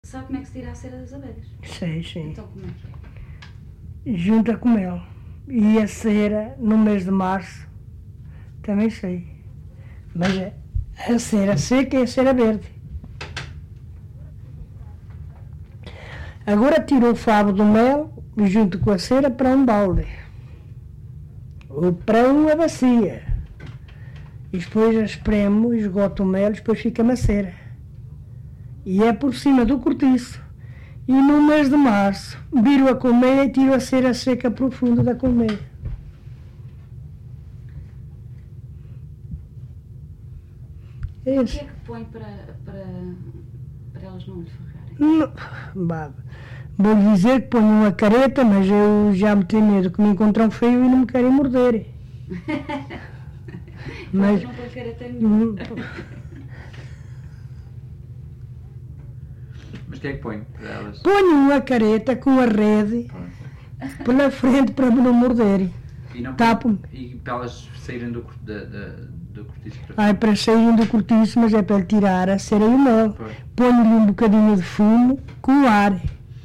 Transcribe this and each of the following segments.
Sabe como é que se tira a cera das abelhas? Sei, sim. Então como é que é? Junta com mel. E a cera, no mês de março, também sei. Mas a cera seca e a cera verde. Agora tiro o favo do mel junto com a cera para um balde. Ou para uma bacia. E depois espremo, esgoto o mel e depois fica a cera. E é por cima do cortiço. E no mês de março, viro a colmeia e tiro a cera seca para o fundo da colmeia. O que é que põe para elas não lhe ferrarem? Vou dizer que ponho uma careta, mas eu já me tenho medo que me encontram feio e não me querem morder. Mas não põe careta nenhuma. Mas o que é que põe para elas? Ponho uma careta com a rede pela frente para me não morderem. E, não Tapo-me. E para elas saírem do cortiço para Ah, é para saírem do cortiço, mas é para lhe tirar a cera e o mel. Ponho-lhe um bocadinho de fumo com ar.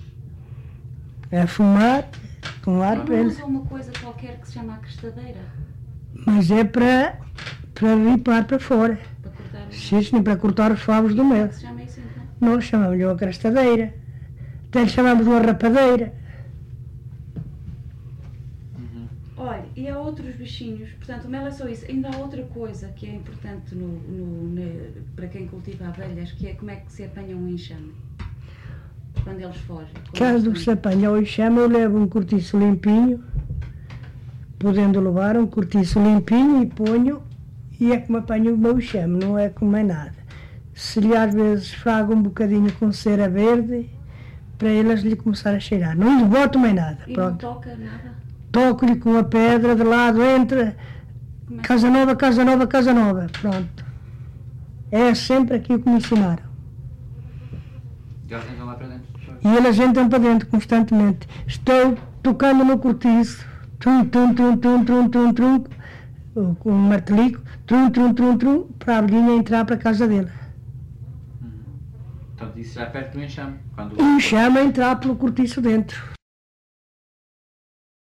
A fumar com ar para Não eles. usa uma coisa qualquer que se chama a crestadeira? Mas é para limpar para fora. Para cortar Sim, para cortar os favos do Como é mel. que se chama isso então? Nós chamamos-lhe uma crastadeira. Até lhe chamamos uma rapadeira. Olha, e há outros bichinhos, portanto o mel é só isso. Ainda há outra coisa que é importante para quem cultiva abelhas, que é como é que se apanha um enxame. Quando eles fogem. Caso se apanha o enxame, eu levo um cortiço limpinho, podendo levar um cortiço limpinho e ponho, e é como apanho o meu enxame, não é como é nada. Se lhe às vezes frago um bocadinho com cera verde, para elas lhe começar a cheirar. Não lhe boto mais nada, E pronto. não toca nada? Toco-lhe com a pedra de lado, entra, Como é que- casa nova, casa nova, casa nova, pronto. É sempre aquilo que me ensinaram. E elas entram lá para dentro. E elas entram para dentro constantemente. Estou tocando no cortiço, trum, trum, trum, trum, trum, trum, trum, com um martelico, trum, trum, trum, trum, para a abelhinha entrar para a casa dele. Portanto, isso já perto do enxame. Quando E o enxame a entrar pelo cortiço dentro.